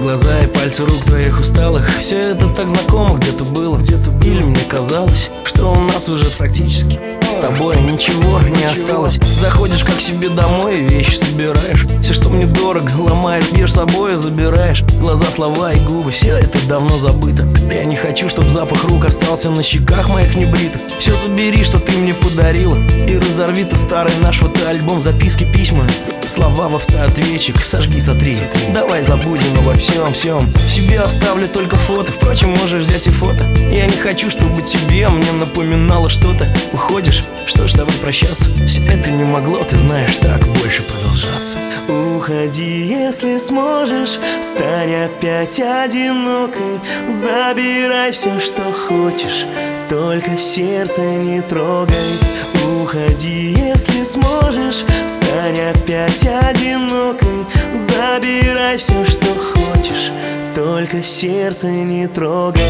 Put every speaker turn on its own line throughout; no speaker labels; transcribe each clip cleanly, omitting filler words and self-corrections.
глаза и пальцы рук твоих усталых. Все это так знакомо, где-то было, или мне казалось, что у нас уже практически с тобой ничего не осталось. Заходишь как себе домой и вещи собираешь. Все, что мне дорого, ломаешь, бьешь с собой и забираешь. Глаза, слова и губы, все это давно забыто. Я не хочу, чтоб запах рук остался на щеках моих небритых. Все забери, что ты мне подарила, и разорви ты старый наш фотоальбом, записки, письма, слова в автоответчик. Сожги, сотри, давай забудем обо всем. Себе оставлю только фото, впрочем, можешь взять и фото. Я не хочу, чтобы тебе мне напоминало что-то. Уходишь, что ж, давай прощаться. Все это не могло, ты знаешь, так больше продолжаться.
Уходи, если сможешь, стань опять одинокой. Забирай все, что хочешь, только сердце не трогай. Уходи, если сможешь, стань опять одинокой. Забирай все, что хочешь, только сердце не трогай.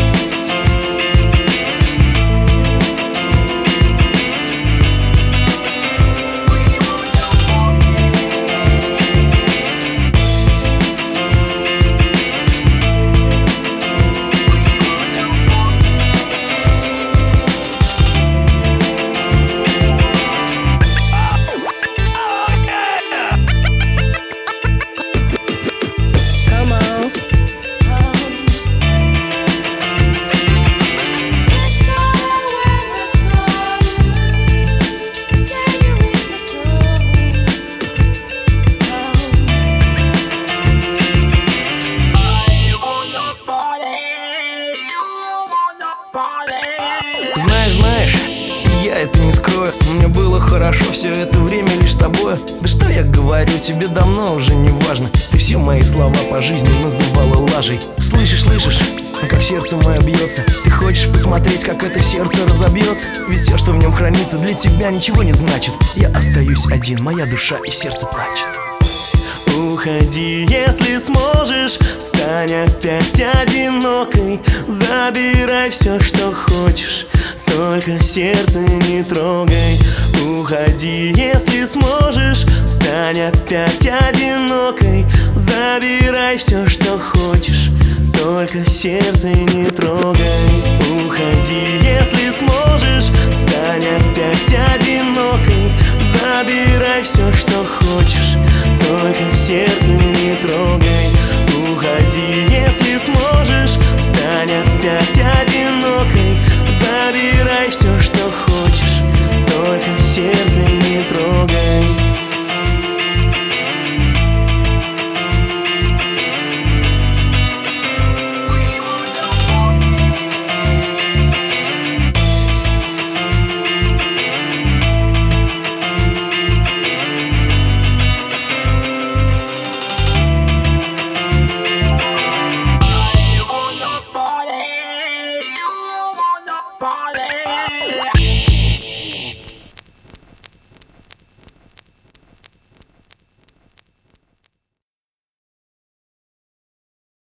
Знаешь, я это не скрою, мне было хорошо все это время лишь с тобой. Да что я говорю, тебе давно уже не важно. Ты все мои слова по жизни называла лажей. Слышишь, как сердце мое бьется. Ты хочешь посмотреть, как это сердце разобьется? Ведь все, что в нем хранится, для тебя ничего не значит. Я остаюсь один, моя душа и сердце плачет.
Уходи, если сможешь, стань опять одинокой. Забирай все, что хочешь, только сердце не трогай. Уходи, если сможешь, стань опять одинокой. Забирай все, что хочешь, только сердце не трогай. Уходи, если сможешь, стань опять одинокой. Забирай все, что хочешь, только сердце не трогай. Уходи, если сможешь, стань опять одинокой. Забирай все, что